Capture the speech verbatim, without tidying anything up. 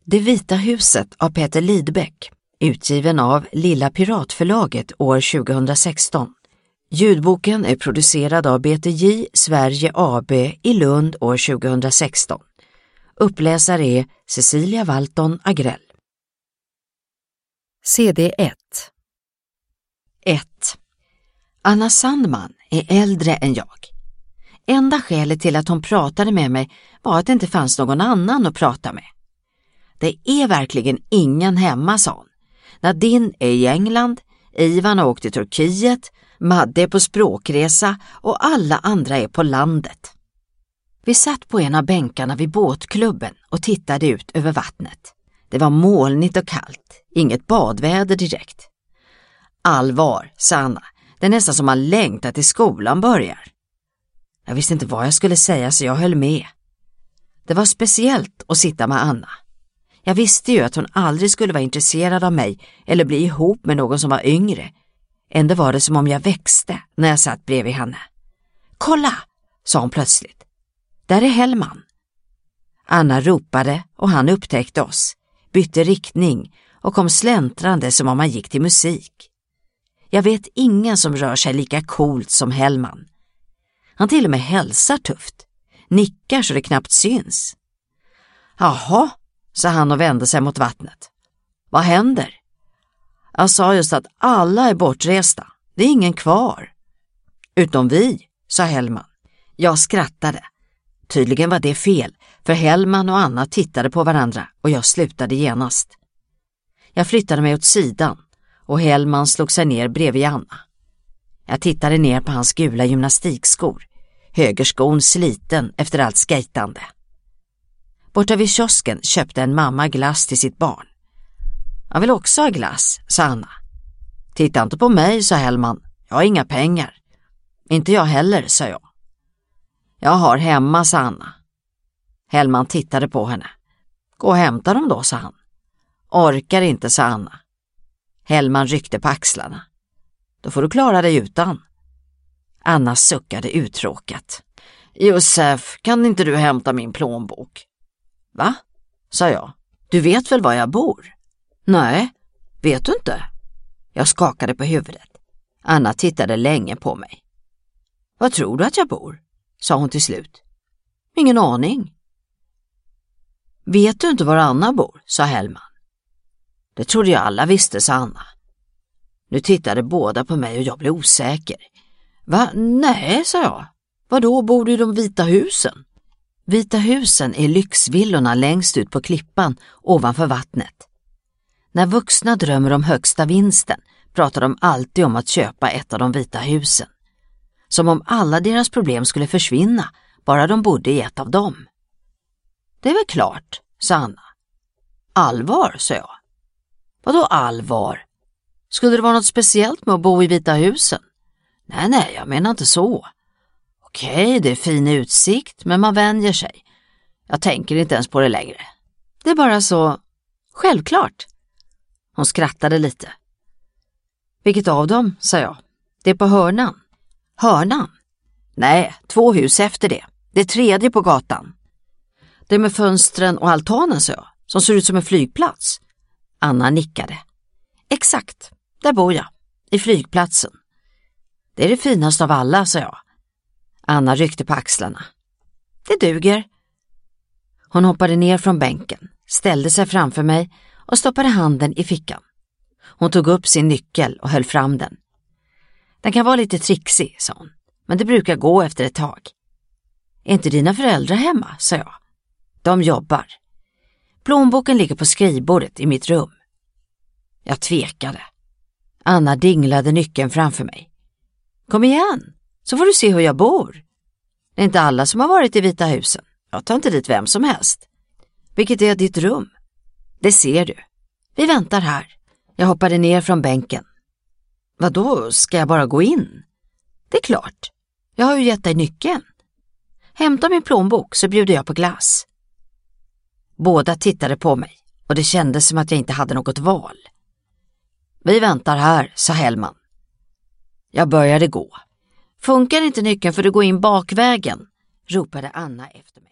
Det vita huset av Peter Lidbeck, utgiven av Lilla Piratförlaget år tjugohundrasexton. Ljudboken är producerad av B T J Sverige A B i Lund år tjugohundrasexton. Uppläsare är Cecilia Walton Agrell. C D ett. ett. Anna Sandman är äldre än jag. Enda skälet till att hon pratade med mig var att det inte fanns någon annan att prata med. Det är verkligen ingen hemma, sa hon. Nadine är i England, Ivan har åkt till Turkiet, Madde är på språkresa och alla andra är på landet. Vi satt på en av bänkarna vid båtklubben och tittade ut över vattnet. Det var molnigt och kallt, inget badväder direkt. Allvar, sa Anna. Det är nästan som man längtar till skolan börjar. Jag visste inte vad jag skulle säga så jag höll med. Det var speciellt att sitta med Anna. Jag visste ju att hon aldrig skulle vara intresserad av mig eller bli ihop med någon som var yngre. Ändå var det som om jag växte när jag satt bredvid henne. Kolla, sa hon plötsligt. Där är Hellman. Anna ropade och han upptäckte oss, bytte riktning och kom släntrande som om man gick till musik. Jag vet ingen som rör sig lika coolt som Hellman. Han till och med hälsar tufft, nickar så det knappt syns. Jaha, sa han och vände sig mot vattnet. Vad händer? Jag sa just att alla är bortresta. Det är ingen kvar. Utom vi, sa Hellman. Jag skrattade. Tydligen var det fel, för Hellman och Anna tittade på varandra och jag slutade genast. Jag flyttade mig åt sidan och Hellman slog sig ner bredvid Anna. Jag tittade ner på hans gula gymnastikskor, högerskon sliten efter allt skejtande. Borta vid kiosken köpte en mamma glass till sitt barn. Jag vill också ha glass, sa Anna. Titta inte på mig, sa Hellman. Jag har inga pengar. Inte jag heller, sa jag. Jag har hemma, sa Anna. Hellman tittade på henne. Gå och hämta dem då, sa han. Orkar inte, sa Anna. Hellman ryckte på axlarna. Då får du klara dig utan. Anna suckade uttråkat. Josef, kan inte du hämta min plånbok? Va? Sa jag. Du vet väl var jag bor? Nej, vet du inte? Jag skakade på huvudet. Anna tittade länge på mig. Vad tror du att jag bor? Sa hon till slut. Ingen aning. Vet du inte var Anna bor? Sa Hellman. Det trodde jag alla visste, sa Anna. Nu tittade båda på mig och jag blev osäker. Va? Nej, sa jag. Vadå, bor du i de vita husen? Vita husen är lyxvillorna längst ut på klippan ovanför vattnet. När vuxna drömmer om högsta vinsten pratar de alltid om att köpa ett av de vita husen. Som om alla deras problem skulle försvinna bara de bodde i ett av dem. Det är väl klart, sa Anna. Allvar, sa jag. Vadå allvar? Skulle det vara något speciellt med att bo i vita husen? Nej, nej, jag menar inte så. Okej, det är fin utsikt, men man vänjer sig. Jag tänker inte ens på det längre. Det är bara så självklart. Hon skrattade lite. Vilket av dem, sa jag. Det är på hörnan. Hörnan? Nej, två hus efter det. Det är tredje på gatan. Det är med fönstren och altanen, sa jag, som ser ut som en flygplats. Anna nickade. Exakt, där bor jag. I flygplatsen. Det är det finaste av alla, sa jag. Anna ryckte på axlarna. Det duger. Hon hoppade ner från bänken, ställde sig framför mig och stoppade handen i fickan. Hon tog upp sin nyckel och höll fram den. Den kan vara lite trixig, sa hon, men det brukar gå efter ett tag. Är inte dina föräldrar hemma, sa jag. De jobbar. Plånboken ligger på skrivbordet i mitt rum. Jag tvekade. Anna dinglade nyckeln framför mig. Kom igen, så får du se hur jag bor. Det är inte alla som har varit i Vita husen. Jag tar inte dit vem som helst. Vilket är ditt rum? Det ser du. Vi väntar här. Jag hoppade ner från bänken. Vadå, ska jag bara gå in? Det är klart. Jag har ju gett dig nyckeln. Hämta min plånbok så bjuder jag på glass. Båda tittade på mig och det kändes som att jag inte hade något val. Vi väntar här, sa Hellman. Jag började gå. Funkar inte nyckeln för att gå in bakvägen? Ropade Anna efter mig.